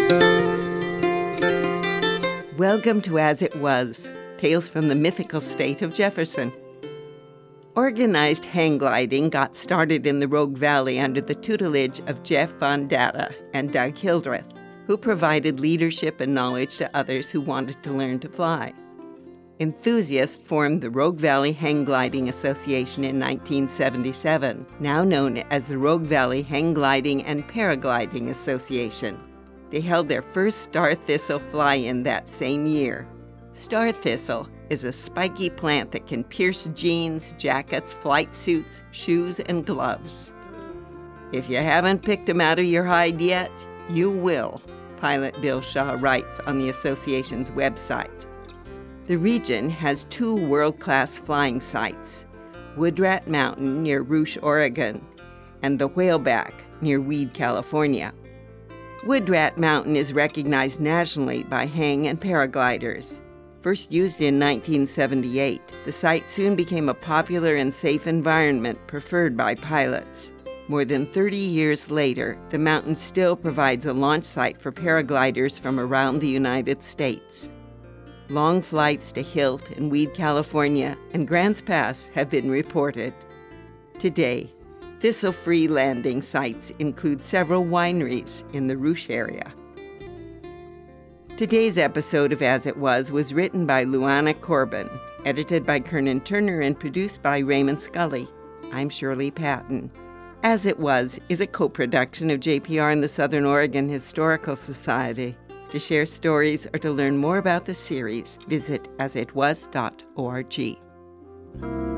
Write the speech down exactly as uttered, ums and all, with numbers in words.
Welcome to As It Was, Tales from the Mythical State of Jefferson. Organized hang gliding got started in the Rogue Valley under the tutelage of Jeff Von Data and Doug Hildreth, who provided leadership and knowledge to others who wanted to learn to fly. Enthusiasts formed the Rogue Valley Hang Gliding Association in nineteen seventy-seven, now known as the Rogue Valley Hang Gliding and Paragliding Association. They held their first star thistle fly-in that same year. Star thistle is a spiky plant that can pierce jeans, jackets, flight suits, shoes, and gloves. If you haven't picked them out of your hide yet, you will, pilot Bill Shaw writes on the association's website. The region has two world-class flying sites, Woodrat Mountain near Rouge, Oregon, and the Whaleback near Weed, California. Woodrat Mountain is recognized nationally by hang and paragliders. First used in nineteen seventy-eight, the site soon became a popular and safe environment preferred by pilots. More than thirty years later, the mountain still provides a launch site for paragliders from around the United States. Long flights to Hilt and Weed, California, and Grants Pass have been reported. Today, thistle-free landing sites include several wineries in the Rouge area. Today's episode of As It Was was written by Luana Corbin, edited by Kernan Turner, and produced by Raymond Scully. I'm Shirley Patton. As It Was is a co-production of J P R and the Southern Oregon Historical Society. To share stories or to learn more about the series, visit as it was dot org.